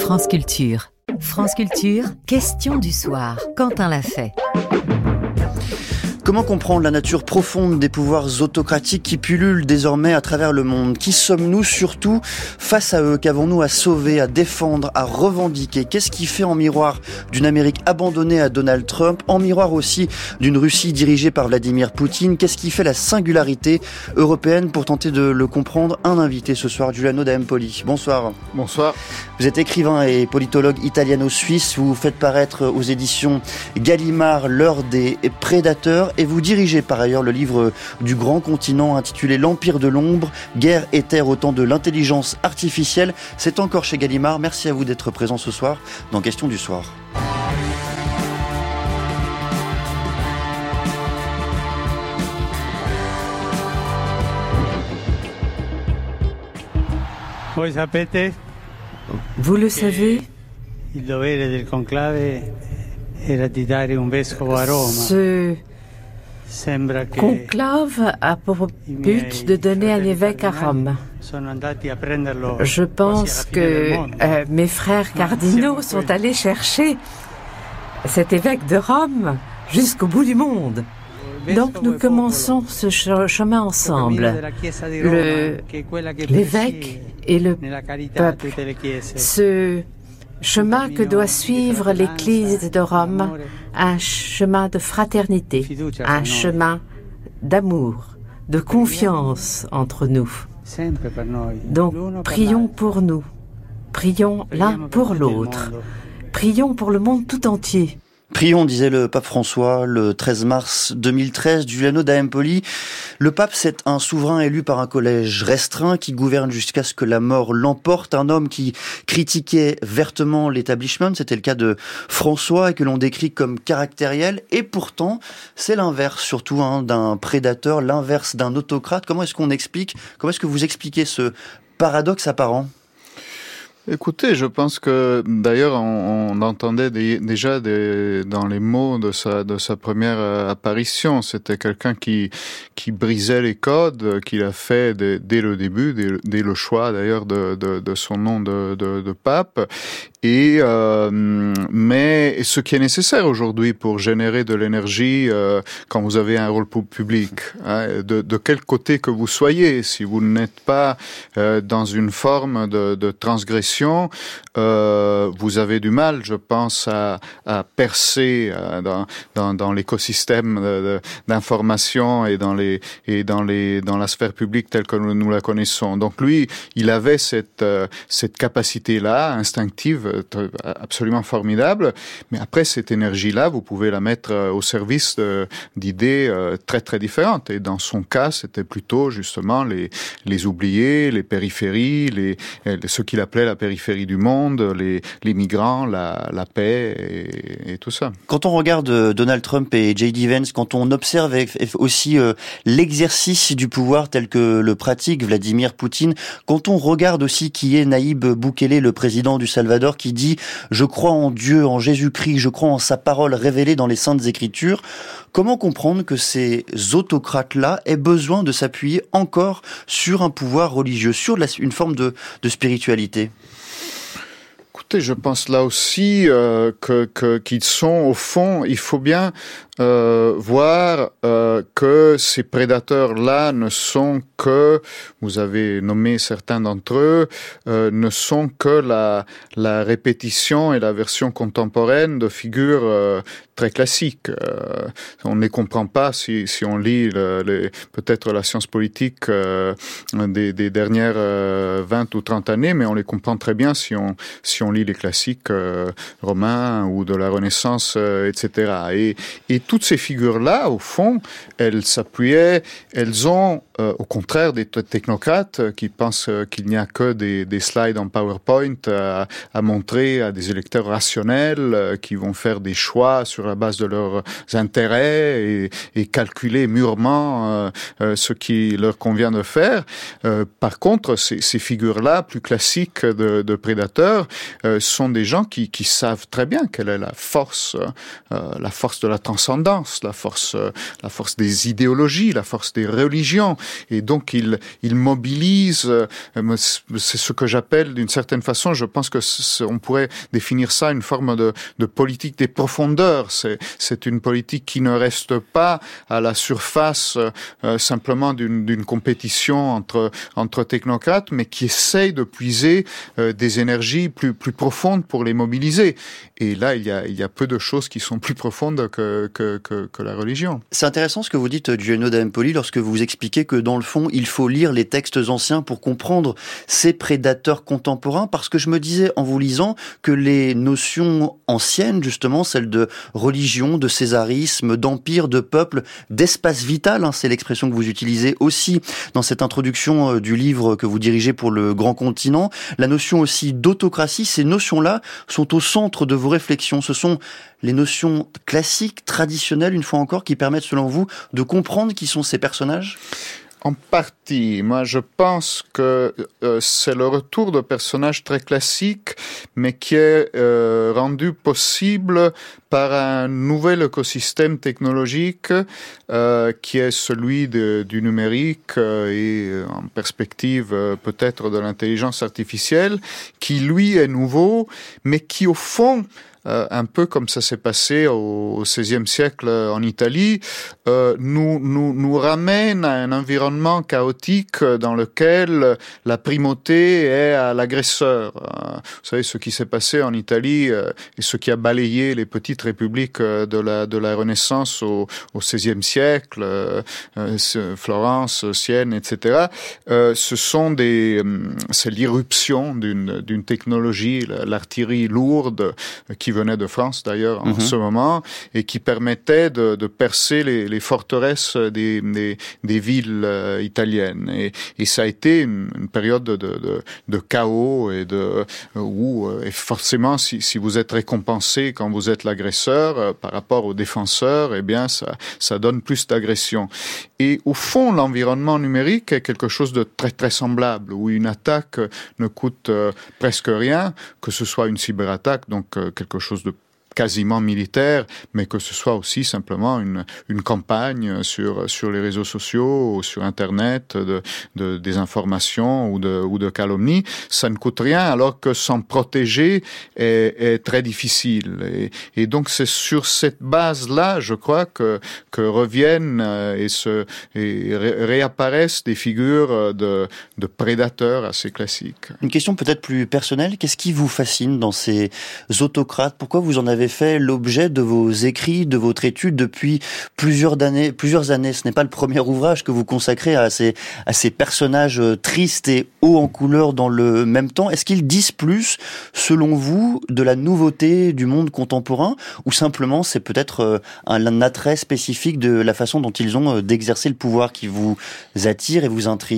France Culture. France Culture, question du soir. Quentin l'a fait. Comment comprendre la nature profonde des pouvoirs autocratiques qui pullulent désormais à travers le monde ? Qui sommes-nous surtout face à eux ? Qu'avons-nous à sauver, à défendre, à revendiquer ? Qu'est-ce qui fait en miroir d'une Amérique abandonnée à Donald Trump, en miroir aussi d'une Russie dirigée par Vladimir Poutine ? Qu'est-ce qui fait la singularité européenne ? Pour tenter de le comprendre, un invité ce soir, Giuliano D'Empoli. Bonsoir. Bonsoir. Vous êtes écrivain et politologue italiano-suisse. Vous faites paraître aux éditions Gallimard L'heure des prédateurs. Et vous dirigez par ailleurs le livre du grand continent intitulé L'Empire de l'ombre, guerre et terre au temps de l'intelligence artificielle. C'est encore chez Gallimard. Merci à vous d'être présent ce soir dans Question du soir. Vous le savez, ce conclave a pour but de donner un évêque à Rome. Je pense que mes frères cardinaux sont allés chercher cet évêque de Rome jusqu'au bout du monde. Donc nous commençons ce chemin ensemble, l'évêque et le peuple. Ce chemin que doit suivre l'Église de Rome, un chemin de fraternité, un chemin d'amour, de confiance entre nous. Donc prions pour nous, prions l'un pour l'autre, prions pour le monde tout entier. Prions, disait le pape François le 13 mars 2013. Giuliano D'Empoli, le pape, c'est un souverain élu par un collège restreint qui gouverne jusqu'à ce que la mort l'emporte. Un homme qui critiquait vertement l'établissement, c'était le cas de François, et que l'on décrit comme caractériel. Et pourtant, c'est l'inverse surtout d'un prédateur, l'inverse d'un autocrate. Comment est-ce que vous expliquez ce paradoxe apparent ? Écoutez, je pense que d'ailleurs on entendait déjà dans les mots de sa première apparition, c'était quelqu'un qui brisait les codes, qu'il a fait dès le début, dès le choix d'ailleurs de son nom de pape. Mais ce qui est nécessaire aujourd'hui pour générer de l'énergie quand vous avez un rôle public, de quel côté que vous soyez, si vous n'êtes pas dans une forme de transgression, vous avez du mal, je pense, à percer dans l'écosystème d'information et dans la sphère publique telle que nous la connaissons. Donc lui, il avait cette capacité-là, instinctive, absolument formidable. Mais après, cette énergie-là, vous pouvez la mettre au service d'idées très très différentes. Et dans son cas, c'était plutôt justement les oubliés, les périphéries, ce qu'il appelait la périphérie du monde, les migrants, la paix et tout ça. Quand on regarde Donald Trump et J.D. Vance, quand on observe aussi l'exercice du pouvoir tel que le pratique Vladimir Poutine, quand on regarde aussi qui est Nayib Bukele, le président du Salvador, qui dit « Je crois en Dieu, en Jésus-Christ, je crois en sa parole révélée dans les Saintes Écritures », comment comprendre que ces autocrates-là aient besoin de s'appuyer encore sur un pouvoir religieux, sur une forme de spiritualité ? Écoutez, je pense là aussi qu'ils sont, au fond, il faut bien voir que ces prédateurs-là ne sont que, vous avez nommé certains d'entre eux, ne sont que la répétition et la version contemporaine de figures très classiques. On ne les comprend pas si on lit peut-être la science politique des dernières 20 ou 30 années, mais on les comprend très bien si on lit les classiques romains ou de la Renaissance, etc. Et toutes ces figures-là, au fond, elles ont, au contraire des technocrates qui pensent qu'il n'y a que des slides en PowerPoint à montrer à des électeurs rationnels qui vont faire des choix sur la base de leurs intérêts et calculer mûrement ce qui leur convient de faire. Par contre, ces figures-là, plus classiques de prédateurs, sont des gens qui savent très bien quelle est la force de la transcendance tendances, la force des idéologies, la force des religions. Et donc, il mobilise, c'est ce que j'appelle, d'une certaine façon, je pense que on pourrait définir ça une forme de politique des profondeurs. C'est une politique qui ne reste pas à la surface simplement d'une compétition entre technocrates, mais qui essaye de puiser des énergies plus profondes pour les mobiliser. Et là, il y a peu de choses qui sont plus profondes que la religion. C'est intéressant ce que vous dites, Giuliano d'Empoli, lorsque vous expliquez que dans le fond, il faut lire les textes anciens pour comprendre ces prédateurs contemporains, parce que je me disais en vous lisant que les notions anciennes, justement, celles de religion, de césarisme, d'empire, de peuple, d'espace vital, c'est l'expression que vous utilisez aussi dans cette introduction du livre que vous dirigez pour le Grand Continent, la notion aussi d'autocratie, ces notions-là sont au centre de vos réflexions. Ce sont les notions classiques, traditionnelles, une fois encore, qui permettent, selon vous, de comprendre qui sont ces personnages ? En partie. Moi, je pense que c'est le retour de personnages très classiques, mais qui est rendu possible par un nouvel écosystème technologique qui est celui du numérique et en perspective peut-être de l'intelligence artificielle, qui lui est nouveau, mais qui au fond un peu comme ça s'est passé au XVIe siècle en Italie, nous ramène à un environnement chaotique dans lequel la primauté est à l'agresseur. Vous savez, ce qui s'est passé en Italie et ce qui a balayé les petites républiques de la Renaissance au XVIe siècle, Florence, Sienne, etc., c'est l'irruption d'une technologie, l'artillerie lourde, qui venait de France d'ailleurs en ce moment, et qui permettait de percer les forteresses des villes italiennes. Et ça a été une période de chaos où forcément si vous êtes récompensé quand vous êtes l'agresseur par rapport aux défenseurs, eh bien ça donne plus d'agression. Et au fond, l'environnement numérique est quelque chose de très très semblable, où une attaque ne coûte presque rien, que ce soit une cyberattaque, donc quelque chose de quasiment militaire, mais que ce soit aussi simplement une campagne sur les réseaux sociaux ou sur Internet de désinformation ou de calomnie. Ça ne coûte rien, alors que s'en protéger est très difficile. Et donc c'est sur cette base-là, je crois, que reviennent et réapparaissent des figures de prédateurs assez classiques. Une question peut-être plus personnelle. Qu'est-ce qui vous fascine dans ces autocrates ? Pourquoi vous en avez fait l'objet de vos écrits, de votre étude depuis plusieurs années. Ce n'est pas le premier ouvrage que vous consacrez à ces personnages tristes et hauts en couleur dans le même temps. Est-ce qu'ils disent plus, selon vous, de la nouveauté du monde contemporain, ou simplement c'est peut-être un attrait spécifique de la façon dont ils ont d'exercer le pouvoir qui vous attire et vous intrigue ?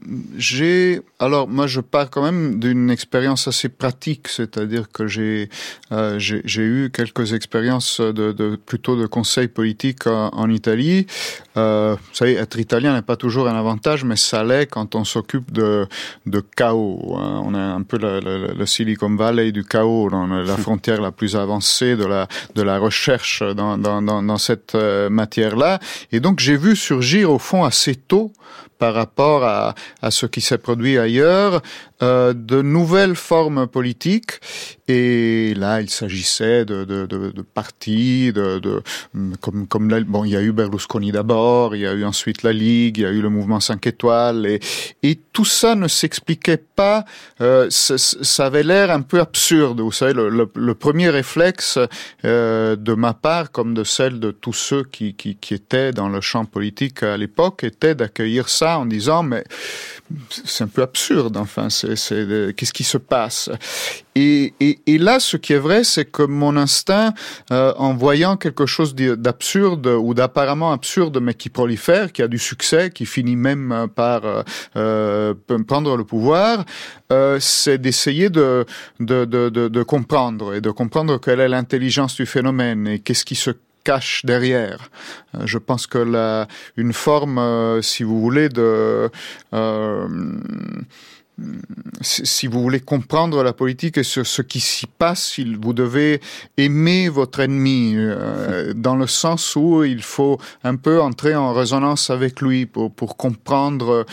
Alors moi je pars quand même d'une expérience assez pratique, c'est-à-dire que j'ai eu quelques expériences plutôt de conseil politique en Italie. Vous savez, être italien n'est pas toujours un avantage, mais ça l'est quand on s'occupe de chaos. On a un peu le Silicon Valley du chaos, la frontière la plus avancée de la recherche dans cette matière-là. Et donc j'ai vu surgir au fond assez tôt, par rapport à ce qui s'est produit ailleurs, de nouvelles formes politiques. Et là, il s'agissait de partis, comme là, bon, il y a eu Berlusconi d'abord, il y a eu ensuite la Ligue, il y a eu le mouvement 5 étoiles, et tout ça ne s'expliquait pas. Ça avait l'air un peu absurde. Vous savez, le premier réflexe de ma part, comme de celle de tous ceux qui étaient dans le champ politique à l'époque, était d'accueillir ça en disant mais c'est un peu absurde. Enfin, qu'est-ce qui se passe? Et là, ce qui est vrai, c'est que mon instinct, en voyant quelque chose d'absurde ou d'apparemment absurde, mais qui prolifère, qui a du succès, qui finit même par prendre le pouvoir, c'est d'essayer de comprendre, et de comprendre quelle est l'intelligence du phénomène et qu'est-ce qui se cache derrière. Je pense que une forme, si vous voulez, si vous voulez comprendre la politique et ce qui s'y passe, vous devez aimer votre ennemi, dans le sens où il faut un peu entrer en résonance avec lui pour comprendre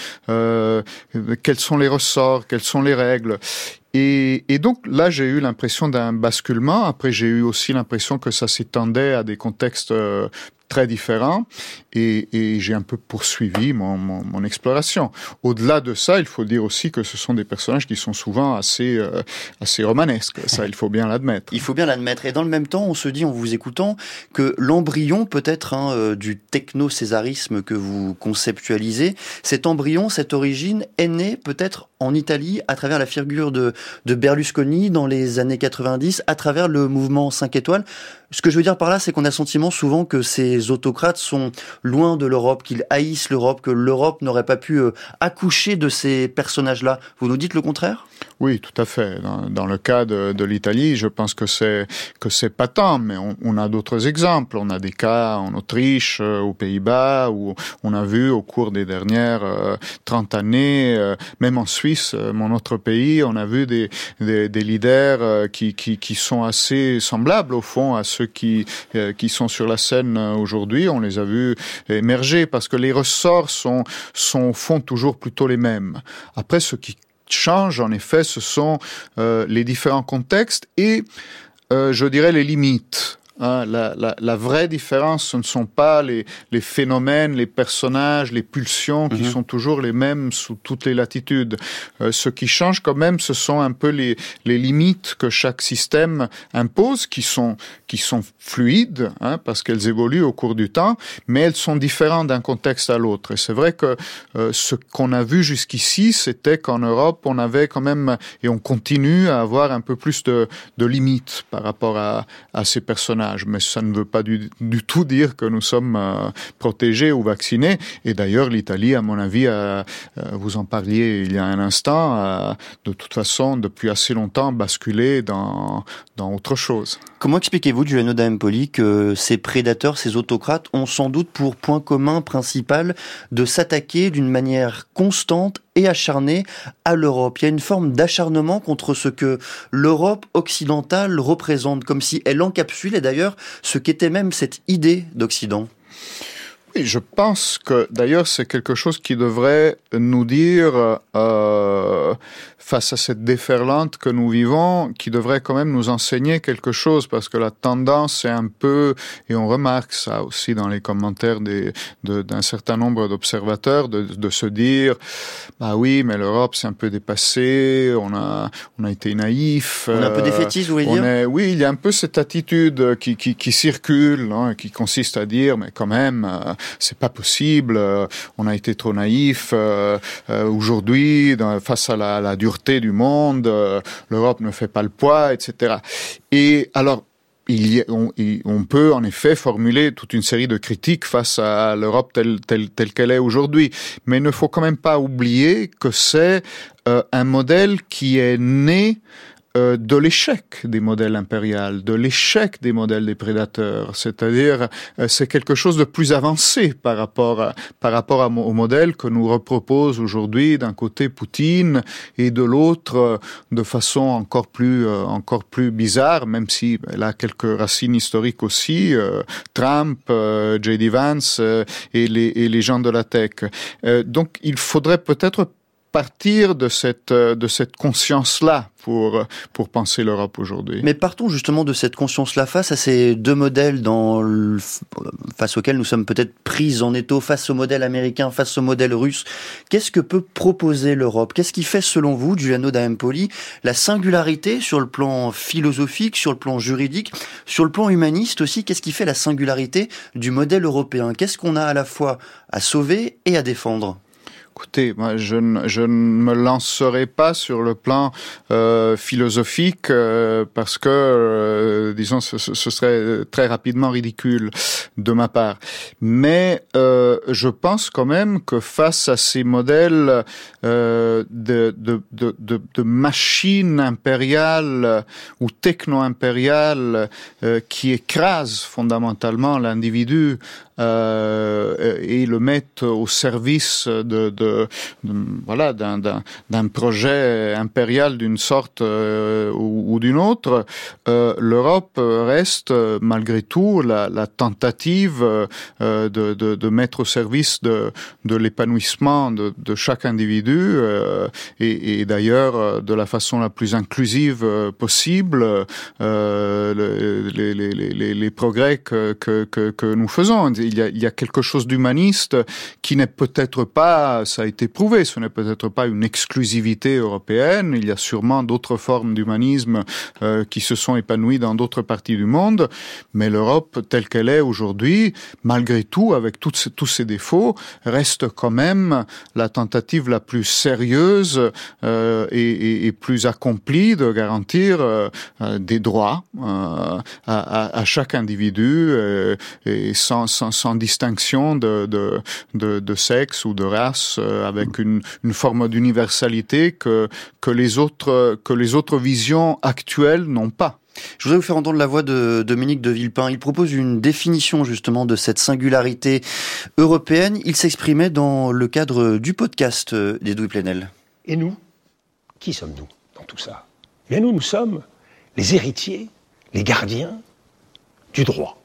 quels sont les ressorts, quelles sont les règles. Et donc là, j'ai eu l'impression d'un basculement. Après, j'ai eu aussi l'impression que ça s'étendait à des contextes très différents, et j'ai un peu poursuivi mon exploration. Au-delà de ça, il faut dire aussi que ce sont des personnages qui sont souvent assez romanesques. Ça, il faut bien l'admettre. Il faut bien l'admettre. Et dans le même temps, on se dit, en vous écoutant, que l'embryon peut-être du techno-césarisme que vous conceptualisez, cet embryon, cette origine est née peut-être en Italie à travers la figure de Berlusconi dans les années 90, à travers le mouvement 5 étoiles. Ce que je veux dire par là, c'est qu'on a le sentiment souvent que ces autocrates sont loin de l'Europe, qu'ils haïssent l'Europe, que l'Europe n'aurait pas pu accoucher de ces personnages-là. Vous nous dites le contraire ? Oui, tout à fait. Dans le cas de l'Italie, je pense que c'est patent, mais on a d'autres exemples. On a des cas en Autriche, aux Pays-Bas, où on a vu au cours des dernières 30 années, même en Suisse, mon autre pays, on a vu des leaders qui sont assez semblables au fond à ceux qui sont sur la scène aujourd'hui. On les a vus émerger parce que les ressorts sont au fond toujours plutôt les mêmes. Après, ce qui change, en effet, ce sont les différents contextes et, je dirais, les limites. La vraie différence, ce ne sont pas les phénomènes, les personnages, les pulsions qui sont toujours les mêmes sous toutes les latitudes. Ce qui change quand même, ce sont un peu les limites que chaque système impose, qui sont fluides, parce qu'elles évoluent au cours du temps, mais elles sont différentes d'un contexte à l'autre. Et c'est vrai que ce qu'on a vu jusqu'ici, c'était qu'en Europe, on avait quand même, et on continue à avoir un peu plus de limites par rapport à ces personnages. Mais ça ne veut pas du tout dire que nous sommes protégés ou vaccinés. Et d'ailleurs, l'Italie, à mon avis, vous en parliez il y a un instant, a de toute façon, depuis assez longtemps, basculé dans autre chose. Comment expliquez-vous, Giuliano D'Empoli, que ces prédateurs, ces autocrates, ont sans doute pour point commun principal de s'attaquer d'une manière constante et acharnée à l'Europe? Il y a une forme d'acharnement contre ce que l'Europe occidentale représente, comme si elle encapsulait d'ailleurs ce qu'était même cette idée d'Occident. Oui, je pense que d'ailleurs c'est quelque chose qui devrait nous dire, face à cette déferlante que nous vivons, qui devrait quand même nous enseigner quelque chose, parce que la tendance est un peu, et on remarque ça aussi dans les commentaires d'un certain nombre d'observateurs, de se dire, bah oui, mais l'Europe c'est un peu dépassé, on a été naïf. On est un peu défaitiste, vous voulez dire? Oui, il y a un peu cette attitude qui circule, qui consiste à dire, mais quand même, c'est pas possible, on a été trop naïf, aujourd'hui, face à la dureté du monde, l'Europe ne fait pas le poids, etc. Et alors, on peut en effet formuler toute une série de critiques face à l'Europe telle qu'elle est aujourd'hui, mais il ne faut quand même pas oublier que c'est un modèle qui est né de l'échec des modèles impériaux, de l'échec des modèles des prédateurs. C'est-à-dire, c'est quelque chose de plus avancé par rapport au modèle que nous repropose aujourd'hui d'un côté Poutine et de l'autre de façon encore plus bizarre, même si elle a quelques racines historiques aussi, Trump, J.D. Vance et les gens de la tech. Donc, il faudrait peut-être partir de cette conscience-là pour penser l'Europe aujourd'hui. Mais partons justement de cette conscience-là face à ces deux modèles face auxquels nous sommes peut-être pris en étau, face au modèle américain, face au modèle russe. Qu'est-ce que peut proposer l'Europe? Qu'est-ce qui fait, selon vous, Giuliano D'Empoli, la singularité sur le plan philosophique, sur le plan juridique, sur le plan humaniste aussi? Qu'est-ce qui fait la singularité du modèle européen? Qu'est-ce qu'on a à la fois à sauver et à défendre? Écoutez, moi, je ne me lancerai pas sur le plan philosophique parce que, disons, ce serait très rapidement ridicule de ma part. Mais je pense quand même que face à ces modèles de machines impériales ou techno-impériales qui écrasent fondamentalement l'individu, et le mettent au service voilà, d'un projet impérial d'une sorte ou d'une autre, l'Europe reste malgré tout la tentative de mettre au service de l'épanouissement de chaque individu et d'ailleurs de la façon la plus inclusive possible les progrès que nous faisons. Il y a quelque chose d'humaniste qui n'est peut-être pas, ça a été prouvé, ce n'est peut-être pas une exclusivité européenne. Il y a sûrement d'autres formes d'humanisme qui se sont épanouies dans d'autres parties du monde, mais l'Europe telle qu'elle est aujourd'hui, malgré tout, avec tous ses défauts, reste quand même la tentative la plus sérieuse et plus accomplie de garantir des droits à chaque individu et sans distinction de sexe ou de race, avec une forme d'universalité que les autres visions actuelles n'ont pas. Je voudrais vous faire entendre la voix de Dominique de Villepin. Il propose une définition justement de cette singularité européenne. Il s'exprimait dans le cadre du podcast d'Edoui Plenel. Et nous, qui sommes-nous dans tout ça ? Eh bien, nous sommes les héritiers, les gardiens du droit,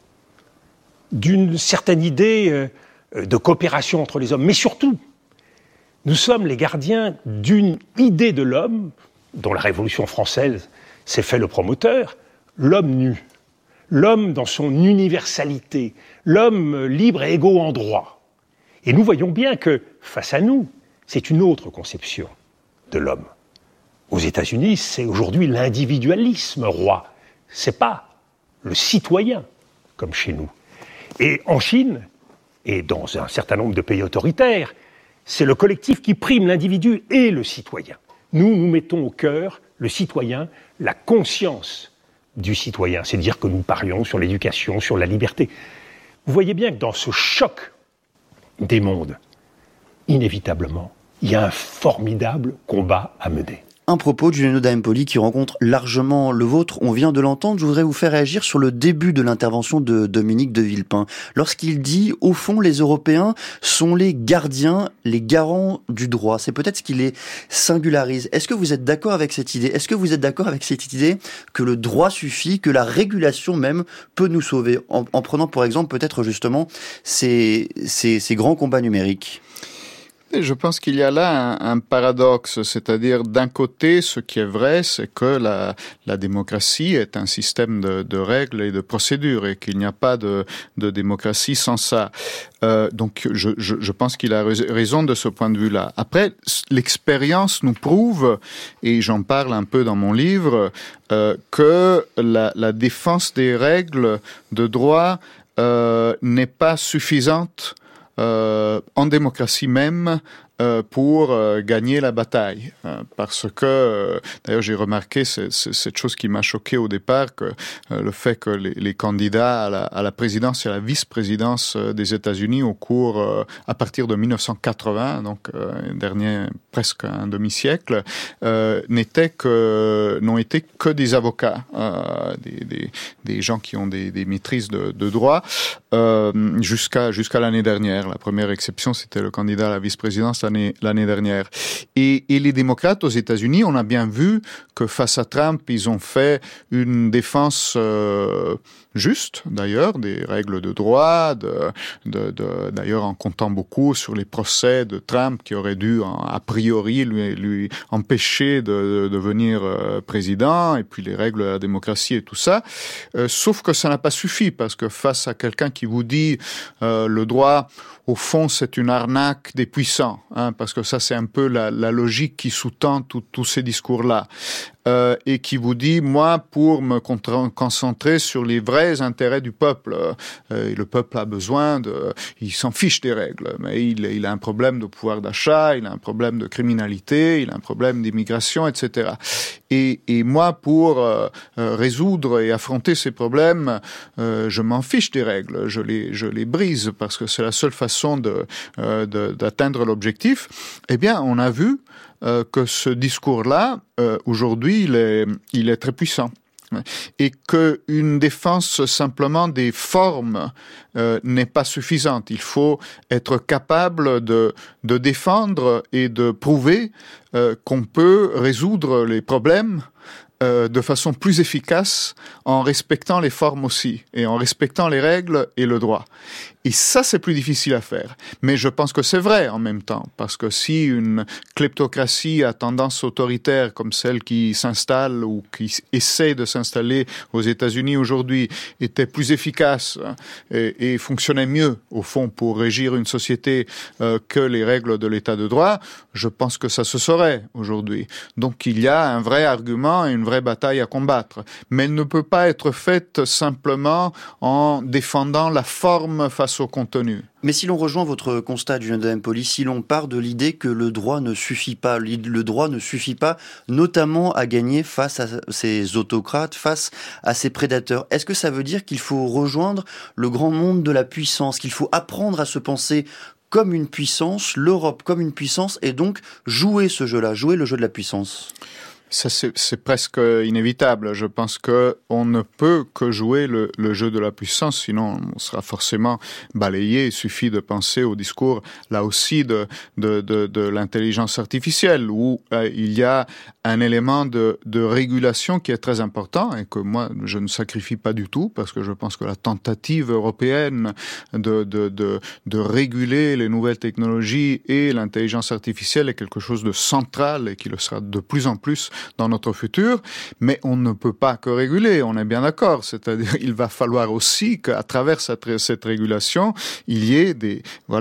d'une certaine idée de coopération entre les hommes, mais surtout, nous sommes les gardiens d'une idée de l'homme, dont la Révolution française s'est fait le promoteur, l'homme nu, l'homme dans son universalité, l'homme libre et égaux en droit. Et nous voyons bien que, face à nous, c'est une autre conception de l'homme. Aux États-Unis, c'est aujourd'hui l'individualisme roi. C'est pas le citoyen, comme chez nous. Et en Chine, et dans un certain nombre de pays autoritaires, c'est le collectif qui prime l'individu et le citoyen. Nous mettons au cœur le citoyen, la conscience du citoyen. C'est dire que nous parlions sur l'éducation, sur la liberté. Vous voyez bien que dans ce choc des mondes, inévitablement, il y a un formidable combat à mener. Un propos de Giuliano d'Empoli qui rencontre largement le vôtre. On vient de l'entendre. Je voudrais vous faire réagir sur le début de l'intervention de Dominique de Villepin. Lorsqu'il dit, au fond, les Européens sont les gardiens, les garants du droit. C'est peut-être ce qui les singularise. Est-ce que vous êtes d'accord avec cette idée ? Est-ce que vous êtes d'accord avec cette idée que le droit suffit, que la régulation même peut nous sauver, en prenant pour exemple peut-être justement ces grands combats numériques ? Je pense qu'il y a là un paradoxe, c'est-à-dire d'un côté, ce qui est vrai, c'est que la démocratie est un système de règles et de procédures et qu'il n'y a pas de démocratie sans ça. Donc je pense qu'il a raison de ce point de vue-là. Après, l'expérience nous prouve, et j'en parle un peu dans mon livre, que la défense des règles de droit n'est pas suffisante en démocratie même pour gagner la bataille. Parce que, d'ailleurs j'ai remarqué cette chose qui m'a choqué au départ, que le fait que les candidats à la présidence et à la vice-présidence des États-Unis au cours, à partir de 1980, donc presque un demi-siècle, n'ont été que des avocats, des gens qui ont des maîtrises de droit, jusqu'à l'année dernière. La première exception, c'était le candidat à la vice-présidence l'année dernière. Et les démocrates aux États-Unis, on a bien vu que face à Trump, ils ont fait une défense juste, d'ailleurs, des règles de droit, d'ailleurs en comptant beaucoup sur les procès de Trump qui auraient dû, a priori, lui empêcher de devenir président, et puis les règles de la démocratie et tout ça. Sauf que ça n'a pas suffi, parce que face à quelqu'un qui vous dit le droit, au fond, c'est une arnaque des puissants, parce que ça, c'est un peu la logique qui sous-tend tous ces discours-là. Et qui vous dit, moi, pour me concentrer sur les vrais intérêts du peuple, le peuple a besoin il s'en fiche des règles, mais il a un problème de pouvoir d'achat, il a un problème de criminalité, il a un problème d'immigration, etc. Et moi, pour résoudre et affronter ces problèmes, je m'en fiche des règles, je les brise, parce que c'est la seule façon d'atteindre l'objectif. Eh bien, on a vu que ce discours-là, aujourd'hui, il est très puissant. et qu'une défense simplement des formes n'est pas suffisante. Il faut être capable de défendre et de prouver qu'on peut résoudre les problèmes de façon plus efficace en respectant les formes aussi et en respectant les règles et le droit. Et ça, c'est plus difficile à faire. Mais je pense que c'est vrai en même temps, parce que si une kleptocratie à tendance autoritaire comme celle qui s'installe ou qui essaie de s'installer aux États-Unis aujourd'hui était plus efficace et fonctionnait mieux, au fond, pour régir une société que les règles de l'état de droit, je pense que ça se saurait aujourd'hui. Donc il y a un vrai argument et une vraie bataille à combattre. Mais elle ne peut pas être faite simplement en défendant la forme face au contenu. Mais si l'on rejoint votre constat du Nodem Poli, si l'on part de l'idée que le droit ne suffit pas, notamment à gagner face à ces autocrates, face à ces prédateurs, est-ce que ça veut dire qu'il faut rejoindre le grand monde de la puissance, qu'il faut apprendre à se penser comme une puissance, l'Europe comme une puissance, et donc jouer ce jeu-là, jouer le jeu de la puissance ? Ça, c'est presque inévitable. Je pense que on ne peut que jouer le jeu de la puissance, sinon on sera forcément balayé. Il suffit de penser au discours, là aussi, de l'intelligence artificielle, où il y a un élément de régulation qui est très important et que moi, je ne sacrifie pas du tout, parce que je pense que la tentative européenne de réguler les nouvelles technologies et l'intelligence artificielle est quelque chose de central et qui le sera de plus en plus dans notre futur, mais on ne peut pas que réguler, on est bien d'accord. C'est-à-dire, il va falloir aussi qu'à travers cette régulation, il y ait des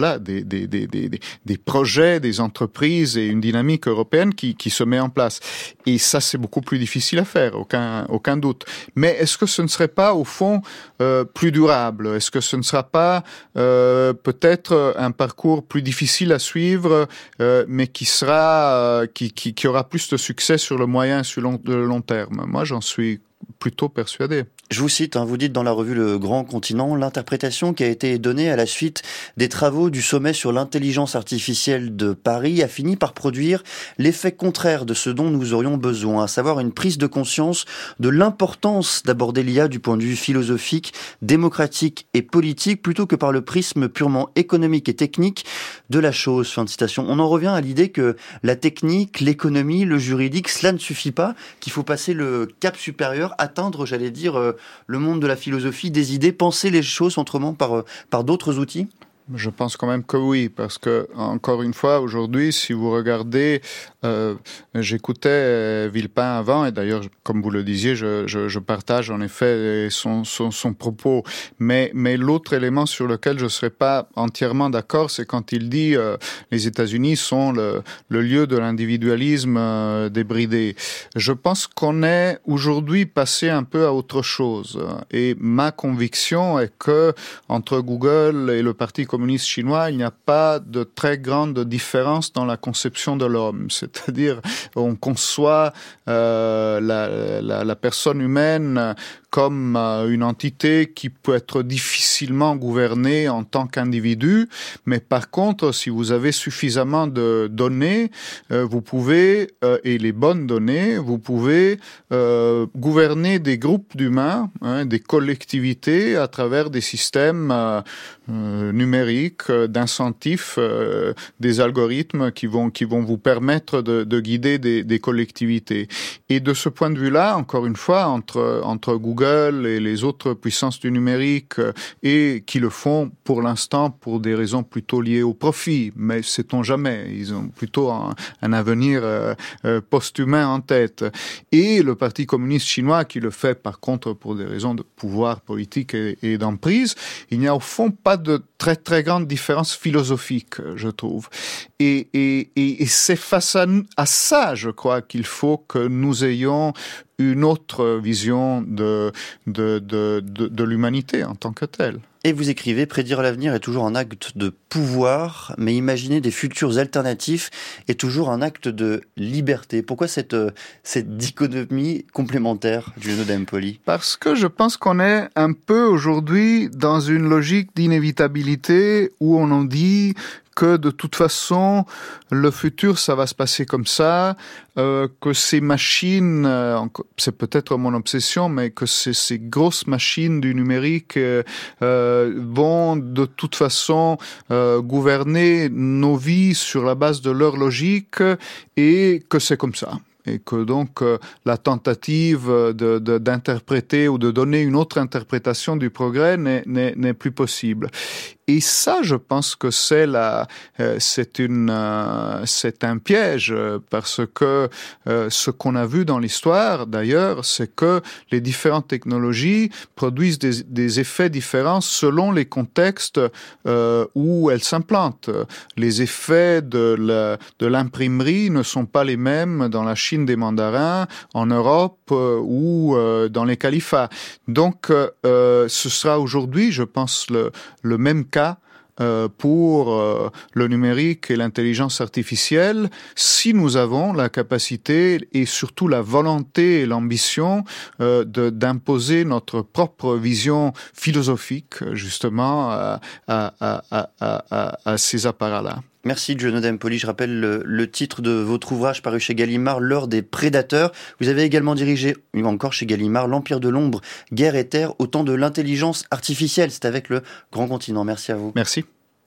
projets, des entreprises et une dynamique européenne qui se met en place. Et ça, c'est beaucoup plus difficile à faire, aucun doute. Mais est-ce que ce ne serait pas, au fond, plus durable? Est-ce que ce ne sera pas peut-être un parcours plus difficile à suivre, mais qui aura plus de succès sur le moyen et sur le long terme? Moi, j'en suis plutôt persuadé. Je vous cite, vous dites dans la revue Le Grand Continent, l'interprétation qui a été donnée à la suite des travaux du sommet sur l'intelligence artificielle de Paris a fini par produire l'effet contraire de ce dont nous aurions besoin, à savoir une prise de conscience de l'importance d'aborder l'IA du point de vue philosophique, démocratique et politique, plutôt que par le prisme purement économique et technique de la chose. Fin de citation. On en revient à l'idée que la technique, l'économie, le juridique, cela ne suffit pas, qu'il faut passer le cap supérieur, atteindre, j'allais dire, le monde de la philosophie, des idées, penser les choses autrement par d'autres outils ? Je pense quand même que oui, parce que, encore une fois, aujourd'hui, si vous regardez, j'écoutais Villepin avant, et d'ailleurs, comme vous le disiez, je partage en effet son propos, mais l'autre élément sur lequel je ne serais pas entièrement d'accord, c'est quand il dit les États-Unis sont le lieu de l'individualisme débridé. Je pense qu'on est aujourd'hui passé un peu à autre chose, et ma conviction est que entre Google et le Parti communiste chinois, il n'y a pas de très grande différence dans la conception de l'homme. C'est-à-dire, on conçoit la personne humaine comme une entité qui peut être difficilement gouvernée en tant qu'individu, mais par contre, si vous avez suffisamment de données, vous pouvez, et les bonnes données, vous pouvez gouverner des groupes d'humains, des collectivités à travers des systèmes numériques, d'incentifs, des algorithmes qui vont vous permettre de guider des collectivités. Et de ce point de vue-là, encore une fois, entre Google et les autres puissances du numérique, et qui le font pour l'instant pour des raisons plutôt liées au profit, mais sait-on jamais, ils ont plutôt un avenir post-humain en tête. Et le Parti communiste chinois qui le fait par contre pour des raisons de pouvoir politique et d'emprise, il n'y a au fond pas de très très grande différence philosophique, je trouve. Et c'est face à ça, je crois, qu'il faut que nous ayons une autre vision de l'humanité en tant que telle. Et vous écrivez, prédire l'avenir est toujours un acte de pouvoir, mais imaginer des futurs alternatifs est toujours un acte de liberté. Pourquoi cette dichotomie complémentaire du Nodem Poli ? Parce que je pense qu'on est un peu aujourd'hui dans une logique d'inévitabilité où on en dit que de toute façon, le futur, ça va se passer comme ça, que ces machines, c'est peut-être mon obsession, mais que ces grosses machines du numérique vont de toute façon gouverner nos vies sur la base de leur logique et que c'est comme ça. Et que donc la tentative d'interpréter ou de donner une autre interprétation du progrès n'est plus possible. Et ça, je pense que c'est un piège, parce que ce qu'on a vu dans l'histoire, d'ailleurs, c'est que les différentes technologies produisent des effets différents selon les contextes où elles s'implantent. Les effets de l'imprimerie ne sont pas les mêmes dans la Chine des mandarins, en Europe ou dans les califats. Donc, ce sera aujourd'hui, je pense, le même cas pour le numérique et l'intelligence artificielle, si nous avons la capacité et surtout la volonté et l'ambition d'imposer notre propre vision philosophique justement à ces appareils-là. Merci John Odem-Poly. Je rappelle le titre de votre ouvrage paru chez Gallimard, L'heure des prédateurs. Vous avez également dirigé, encore chez Gallimard, L'Empire de l'ombre, guerre et terre, au temps de l'intelligence artificielle. C'est avec le Grand Continent. Merci à vous. Merci.